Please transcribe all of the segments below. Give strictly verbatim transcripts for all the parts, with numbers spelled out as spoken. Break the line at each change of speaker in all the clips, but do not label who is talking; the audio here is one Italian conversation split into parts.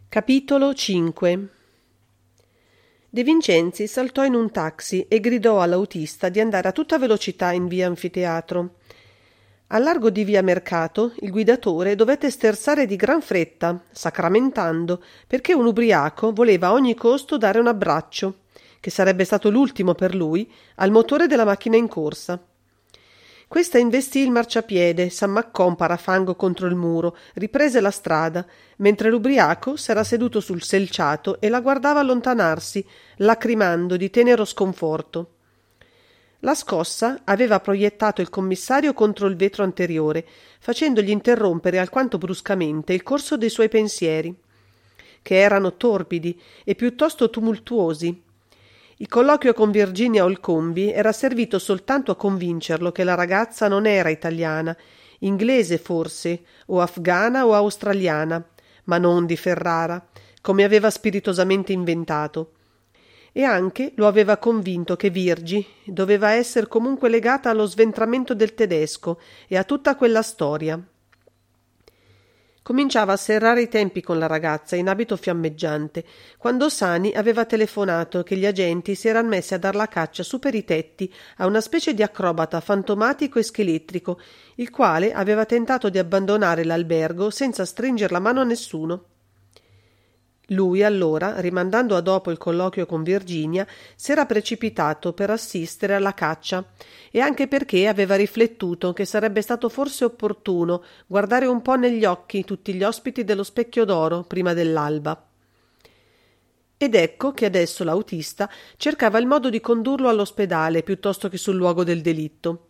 Capitolo cinque. De Vincenzi saltò in un taxi e gridò all'autista di andare a tutta velocità in via Anfiteatro. Al largo di via Mercato il guidatore dovette sterzare di gran fretta, sacramentando, perché un ubriaco voleva a ogni costo dare un abbraccio, che sarebbe stato l'ultimo per lui, al motore della macchina in corsa. Questa investì il marciapiede, s'ammaccò un parafango contro il muro, riprese la strada, mentre l'ubriaco s'era seduto sul selciato e la guardava allontanarsi, lacrimando di tenero sconforto. La scossa aveva proiettato il commissario contro il vetro anteriore, facendogli interrompere alquanto bruscamente il corso dei suoi pensieri, che erano torbidi e piuttosto tumultuosi. Il colloquio con Virginia Olcombi era servito soltanto a convincerlo che la ragazza non era italiana, inglese forse, o afghana o australiana, ma non di Ferrara, come aveva spiritosamente inventato. E anche lo aveva convinto che Virgi doveva essere comunque legata allo sventramento del tedesco e a tutta quella storia. Cominciava a serrare i tempi con la ragazza in abito fiammeggiante, quando Sani aveva telefonato che gli agenti si eran messi a dar la caccia su per i tetti a una specie di acrobata fantomatico e scheletrico, il quale aveva tentato di abbandonare l'albergo senza stringer la mano a nessuno. Lui allora, rimandando a dopo il colloquio con Virginia, s'era precipitato per assistere alla caccia, e anche perché aveva riflettuto che sarebbe stato forse opportuno guardare un po' negli occhi tutti gli ospiti dello Specchio d'Oro prima dell'alba. Ed ecco che adesso l'autista cercava il modo di condurlo all'ospedale piuttosto che sul luogo del delitto.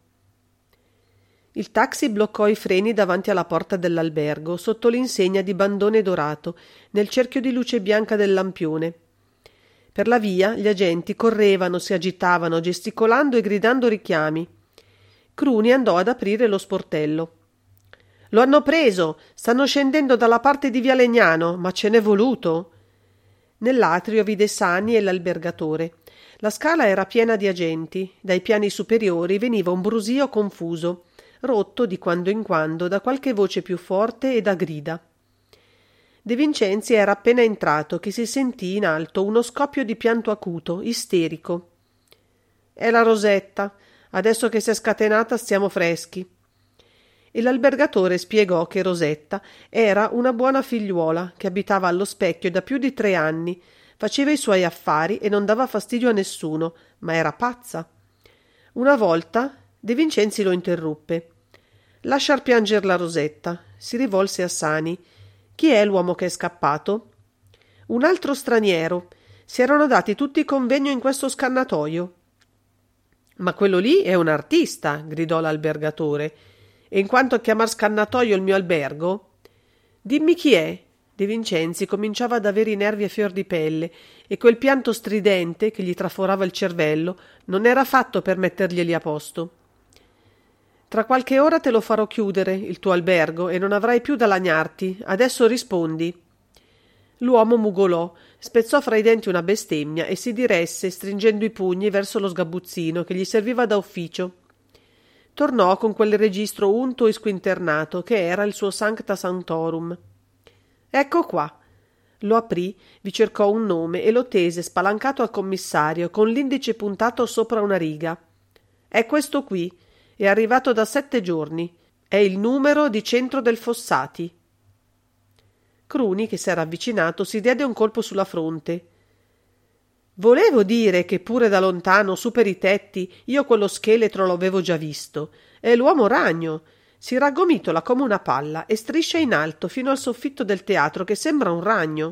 Il taxi bloccò i freni davanti alla porta dell'albergo, sotto l'insegna di bandone dorato, nel cerchio di luce bianca del lampione. Per la via gli agenti correvano, si agitavano, gesticolando e gridando richiami. Cruni andò ad aprire lo sportello. «Lo hanno preso! Stanno scendendo dalla parte di via Legnano, ma ce n'è voluto!» Nell'atrio vide Sani e l'albergatore. La scala era piena di agenti. Dai piani superiori veniva un brusio confuso, rotto di quando in quando da qualche voce più forte e da grida. De Vincenzi era appena entrato che si sentì in alto uno scoppio di pianto acuto, isterico. «È la Rosetta. Adesso che si è scatenata stiamo freschi». E l'albergatore spiegò che Rosetta era una buona figliuola che abitava allo Specchio da più di tre anni, faceva i suoi affari e non dava fastidio a nessuno, ma era pazza. Una volta De Vincenzi lo interruppe. «Lasciar pianger la Rosetta», si rivolse a Sani. «Chi è l'uomo che è scappato?» «Un altro straniero. Si erano dati tutti convegno in questo scannatoio». «Ma quello lì è un artista», gridò l'albergatore. «E in quanto a chiamar scannatoio il mio albergo?» «Dimmi chi è». De Vincenzi cominciava ad avere i nervi a fior di pelle e quel pianto stridente che gli traforava il cervello non era fatto per metterglieli a posto. «Tra qualche ora te lo farò chiudere, il tuo albergo, e non avrai più da lagnarti. Adesso rispondi». L'uomo mugolò, spezzò fra i denti una bestemmia e si diresse, stringendo i pugni verso lo sgabuzzino che gli serviva da ufficio. Tornò con quel registro unto e squinternato che era il suo Sancta Sanctorum. «Ecco qua». Lo aprì, vi cercò un nome e lo tese spalancato al commissario con l'indice puntato sopra una riga. «È questo qui. È arrivato da sette giorni. È il numero di centro del Fossati». Cruni, che s'era avvicinato, si diede un colpo sulla fronte. «Volevo dire che pure da lontano, su per i tetti, io quello scheletro lo avevo già visto. È l'uomo ragno. Si raggomitola come una palla e striscia in alto fino al soffitto del teatro che sembra un ragno».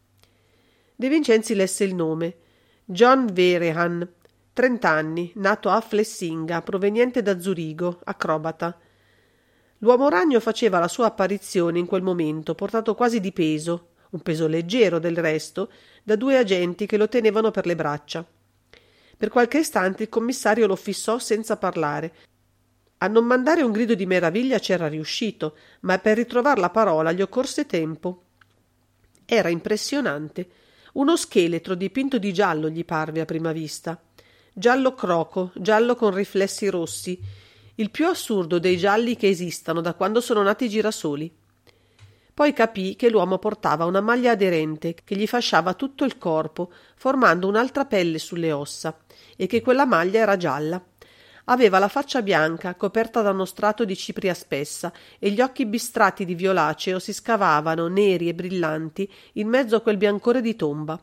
De Vincenzi lesse il nome. John Vehrehan, trent'anni, nato a Flessinga, proveniente da Zurigo, acrobata. L'uomo ragno faceva la sua apparizione in quel momento, portato quasi di peso, un peso leggero del resto, da due agenti che lo tenevano per le braccia. Per qualche istante il commissario lo fissò senza parlare. A non mandare un grido di meraviglia c'era riuscito, ma per ritrovar la parola gli occorse tempo. Era impressionante. Uno scheletro dipinto di giallo gli parve a prima vista. Giallo croco, giallo con riflessi rossi, il più assurdo dei gialli che esistano da quando sono nati i girasoli. Poi capì che l'uomo portava una maglia aderente che gli fasciava tutto il corpo, formando un'altra pelle sulle ossa, e che quella maglia era gialla. Aveva la faccia bianca, coperta da uno strato di cipria spessa, e gli occhi bistrati di violaceo si scavavano, neri e brillanti, in mezzo a quel biancore di tomba.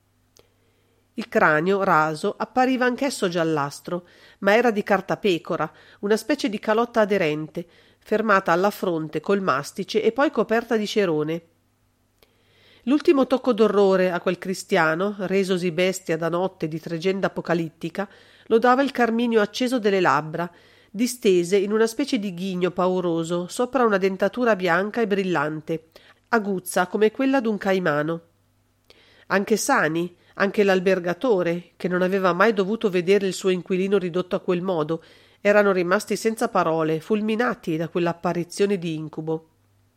Il cranio, raso, appariva anch'esso giallastro, ma era di cartapecora, una specie di calotta aderente, fermata alla fronte col mastice e poi coperta di cerone. L'ultimo tocco d'orrore a quel cristiano, resosi bestia da notte di tregenda apocalittica, lo dava il carminio acceso delle labbra, distese in una specie di ghigno pauroso sopra una dentatura bianca e brillante, aguzza come quella d'un caimano. Anche Sani, anche l'albergatore, che non aveva mai dovuto vedere il suo inquilino ridotto a quel modo, erano rimasti senza parole, fulminati da quell'apparizione di incubo.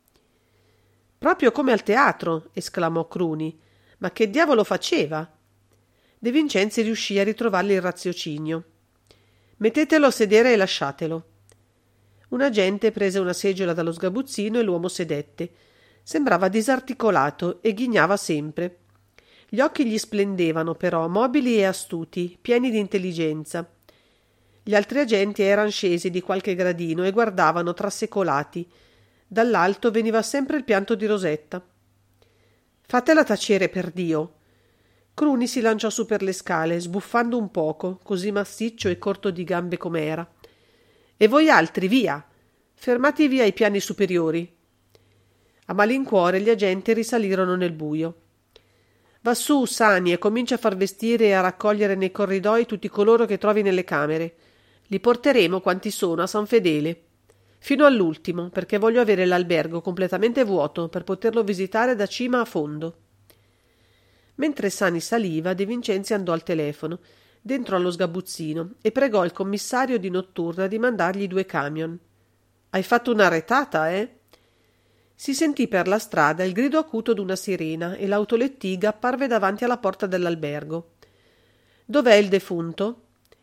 «Proprio come al teatro!» esclamò Cruni. «Ma che diavolo faceva?» De Vincenzi riuscì a ritrovargli il raziocinio. «Mettetelo a sedere e lasciatelo». Un agente prese una seggiola dallo sgabuzzino e l'uomo sedette. Sembrava disarticolato e ghignava sempre. Gli occhi gli splendevano, però, mobili e astuti, pieni di intelligenza. Gli altri agenti eran scesi di qualche gradino e guardavano trasecolati. Dall'alto veniva sempre il pianto di Rosetta. «Fatela tacere, per Dio!» Cruni si lanciò su per le scale, sbuffando un poco, così massiccio e corto di gambe com'era. «E voi altri, via! Fermatevi ai piani superiori!» A malincuore gli agenti risalirono nel buio. «Va su, Sani, e comincia a far vestire e a raccogliere nei corridoi tutti coloro che trovi nelle camere. Li porteremo, quanti sono, a San Fedele. Fino all'ultimo, perché voglio avere l'albergo completamente vuoto per poterlo visitare da cima a fondo». Mentre Sani saliva, De Vincenzi andò al telefono, dentro allo sgabuzzino, e pregò il commissario di notturna di mandargli due camion. «Hai fatto una retata, eh?» Si sentì per la strada il grido acuto d'una sirena e l'autolettiga apparve davanti alla porta dell'albergo. «Dov'è il defunto?»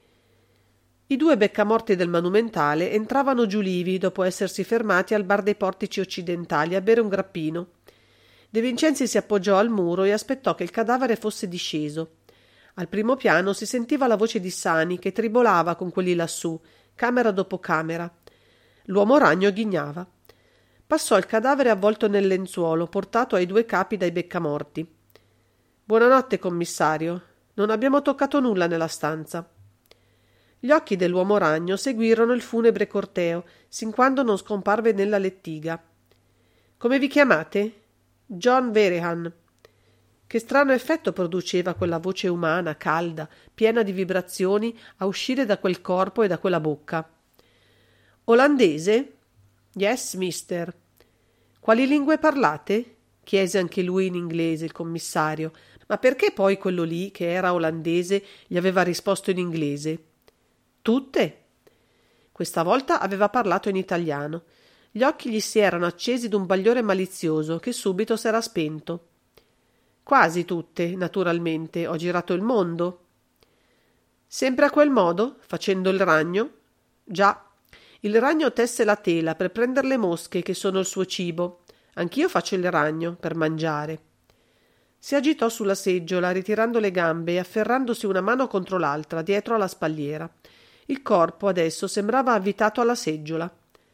I due beccamorti del Monumentale entravano giulivi dopo essersi fermati al bar dei Portici Occidentali a bere un grappino. De Vincenzi si appoggiò al muro e aspettò che il cadavere fosse disceso. Al primo piano si sentiva la voce di Sani che tribolava con quelli lassù, camera dopo camera. L'uomo ragno ghignava. Passò il cadavere avvolto nel lenzuolo, portato ai due capi dai beccamorti. «Buonanotte, commissario. Non abbiamo toccato nulla nella stanza». Gli occhi dell'uomo ragno seguirono il funebre corteo, sin quando non scomparve nella lettiga. «Come vi chiamate?» «John Vehrehan». Che strano effetto produceva quella voce umana, calda, piena di vibrazioni, a uscire da quel corpo e da quella bocca. «Olandese?» «Yes, mister». «Quali lingue parlate?» chiese anche lui in inglese il commissario, ma perché poi quello lì, che era olandese, gli aveva risposto in inglese? «Tutte». Questa volta aveva parlato in italiano. Gli occhi gli si erano accesi d'un bagliore malizioso che subito s'era spento. «Quasi tutte, naturalmente. Ho girato il mondo». «Sempre a quel modo? Facendo il ragno?» «Già. Il ragno tesse la tela per prender le mosche che sono il suo cibo. Anch'io faccio il ragno per mangiare». Si agitò sulla seggiola, ritirando le gambe e afferrandosi una mano contro l'altra, dietro alla spalliera. Il corpo adesso sembrava avvitato alla seggiola.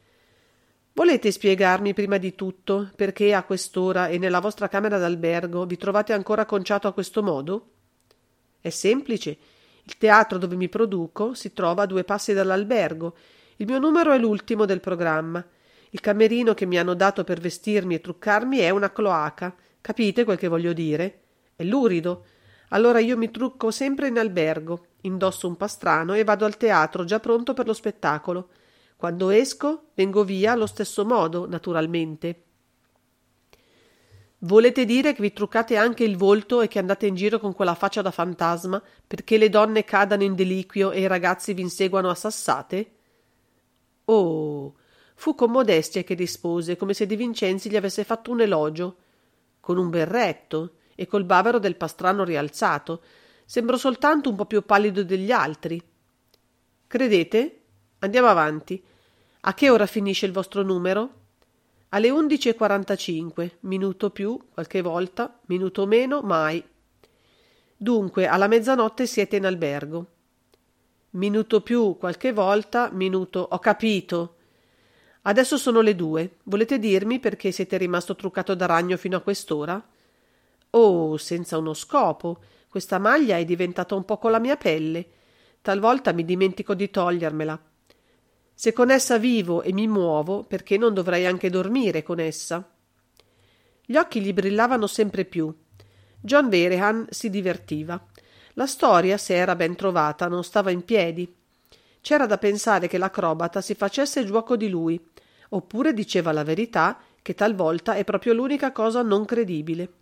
«Volete spiegarmi prima di tutto perché a quest'ora e nella vostra camera d'albergo vi trovate ancora conciato a questo modo?» «È semplice. Il teatro dove mi produco si trova a due passi dall'albergo. Il mio numero è l'ultimo del programma. Il camerino che mi hanno dato per vestirmi e truccarmi è una cloaca. Capite quel che voglio dire? È lurido. Allora io mi trucco sempre in albergo, indosso un pastrano e vado al teatro già pronto per lo spettacolo. Quando esco, vengo via allo stesso modo, naturalmente». «Volete dire che vi truccate anche il volto e che andate in giro con quella faccia da fantasma perché le donne cadano in deliquio e i ragazzi vi inseguano a sassate?» «Oh!» Fu con modestia che rispose, come se De Vincenzi gli avesse fatto un elogio. «Con un berretto e col bavero del pastrano rialzato. Sembro soltanto un po' più pallido degli altri». «Credete? Andiamo avanti. A che ora finisce il vostro numero?» Alle undici e quarantacinque, minuto più, qualche volta, minuto meno, mai. Dunque, alla mezzanotte siete in albergo. Minuto più, qualche volta, minuto... Ho capito. Adesso sono le due. Volete dirmi perché siete rimasto truccato da ragno fino a quest'ora? Oh, senza uno scopo. Questa maglia è diventata un po' con la mia pelle. Talvolta mi dimentico di togliermela. Se con essa vivo e mi muovo, perché non dovrei anche dormire con essa? Gli occhi gli brillavano sempre più. John Vehrehan si divertiva. La storia, se era ben trovata, non stava in piedi. C'era da pensare che l'acrobata si facesse giuoco di lui, oppure diceva la verità, che talvolta è proprio l'unica cosa non credibile.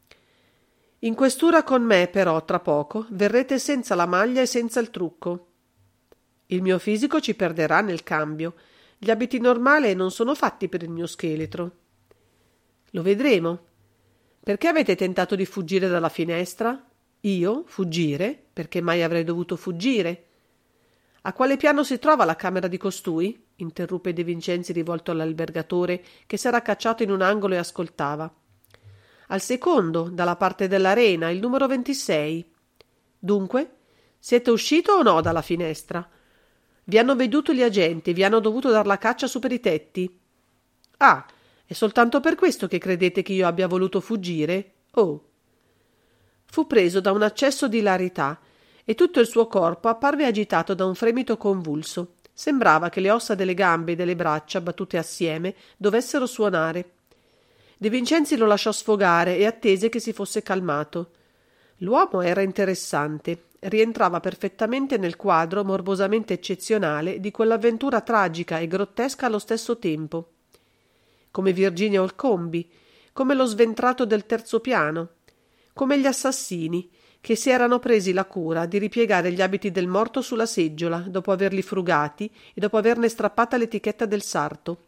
In questura con me, però, tra poco, verrete senza la maglia e senza il trucco. Il mio fisico ci perderà nel cambio. Gli abiti normali non sono fatti per il mio scheletro. Lo vedremo. Perché avete tentato di fuggire dalla finestra? Io? Fuggire? Perché mai avrei dovuto fuggire? A quale piano si trova la camera di costui? Interruppe De Vincenzi rivolto all'albergatore che s'era cacciato in un angolo e ascoltava. Al secondo, dalla parte dell'arena, il numero ventisei. Dunque? Siete uscito o no dalla finestra? Vi hanno veduto gli agenti, vi hanno dovuto dar la caccia su per i tetti. Ah, è soltanto per questo che credete che io abbia voluto fuggire? Oh. Fu preso da un accesso di ilarità e tutto il suo corpo apparve agitato da un fremito convulso. Sembrava che le ossa delle gambe e delle braccia, battute assieme, dovessero suonare. De Vincenzi lo lasciò sfogare e attese che si fosse calmato. L'uomo era interessante, rientrava perfettamente nel quadro morbosamente eccezionale di quell'avventura tragica e grottesca allo stesso tempo. Come Virginia Olcombi, come lo sventrato del terzo piano, come gli assassini che si erano presi la cura di ripiegare gli abiti del morto sulla seggiola dopo averli frugati e dopo averne strappata l'etichetta del sarto.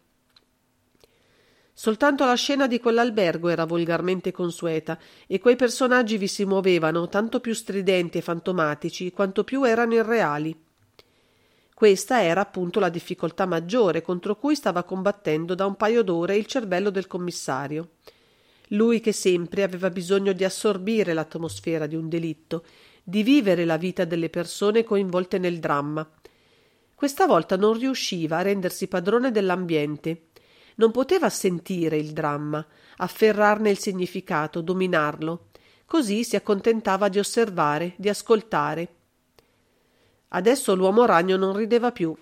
Soltanto la scena di quell'albergo era volgarmente consueta e quei personaggi vi si muovevano tanto più stridenti e fantomatici quanto più erano irreali. Questa era appunto la difficoltà maggiore contro cui stava combattendo da un paio d'ore il cervello del commissario. Lui che sempre aveva bisogno di assorbire l'atmosfera di un delitto, di vivere la vita delle persone coinvolte nel dramma. Questa volta non riusciva a rendersi padrone dell'ambiente. Non poteva sentire il dramma, afferrarne il significato, dominarlo. Così si accontentava di osservare, di ascoltare. Adesso l'uomo ragno non rideva più.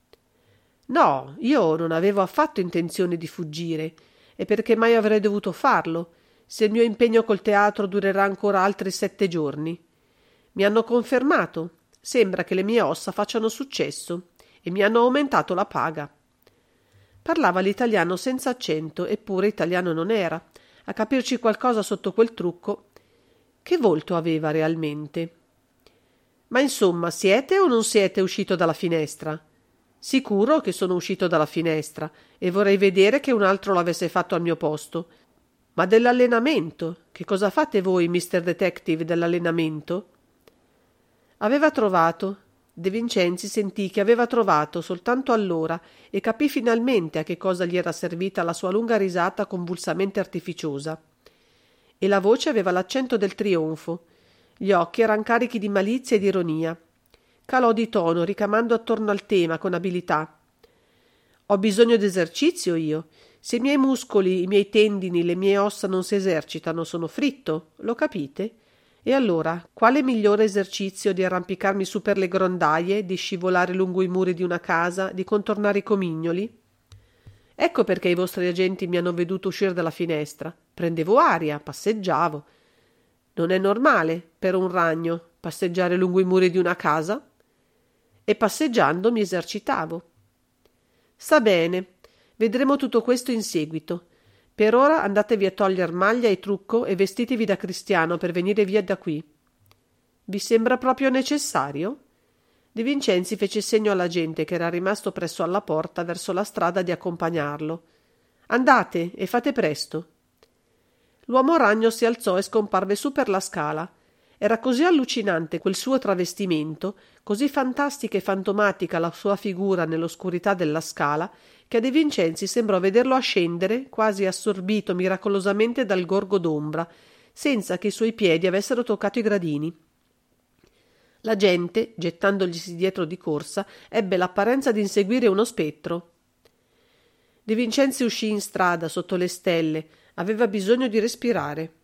No, io non avevo affatto intenzione di fuggire, e perché mai avrei dovuto farlo, se il mio impegno col teatro durerà ancora altri sette giorni. Mi hanno confermato, sembra che le mie ossa facciano successo, e mi hanno aumentato la paga. Parlava l'italiano senza accento, eppure italiano non era. A capirci qualcosa sotto quel trucco. Che volto aveva realmente? Ma insomma, siete o non siete uscito dalla finestra? Sicuro che sono uscito dalla finestra e vorrei vedere che un altro l'avesse fatto al mio posto. Ma dell'allenamento? Che cosa fate voi, mister Detective, dell'allenamento? Aveva trovato. De Vincenzi sentì che aveva trovato soltanto allora e capì finalmente a che cosa gli era servita la sua lunga risata convulsamente artificiosa. E la voce aveva l'accento del trionfo. Gli occhi eran carichi di malizia e di ironia. Calò di tono, ricamando attorno al tema con abilità. Ho bisogno d'esercizio io. Se i miei muscoli, i miei tendini, le mie ossa non si esercitano, sono fritto. Lo capite? E allora, quale migliore esercizio di arrampicarmi su per le grondaie, di scivolare lungo i muri di una casa, di contornare i comignoli? Ecco perché i vostri agenti mi hanno veduto uscire dalla finestra. Prendevo aria, passeggiavo. Non è normale, per un ragno, passeggiare lungo i muri di una casa? E passeggiando mi esercitavo. Sta bene, vedremo tutto questo in seguito. Per ora andatevi a toglier maglia e trucco e vestitevi da cristiano per venire via da qui. Vi sembra proprio necessario? De Vincenzi fece segno alla gente che era rimasto presso alla porta verso la strada di accompagnarlo. Andate e fate presto. L'uomo ragno si alzò e scomparve su per la scala. Era così allucinante quel suo travestimento, così fantastica e fantomatica la sua figura nell'oscurità della scala, che a De Vincenzi sembrò vederlo ascendere, quasi assorbito miracolosamente dal gorgo d'ombra, senza che i suoi piedi avessero toccato i gradini. La gente, gettandoglisi dietro di corsa, ebbe l'apparenza di inseguire uno spettro. De Vincenzi uscì in strada, sotto le stelle, aveva bisogno di respirare.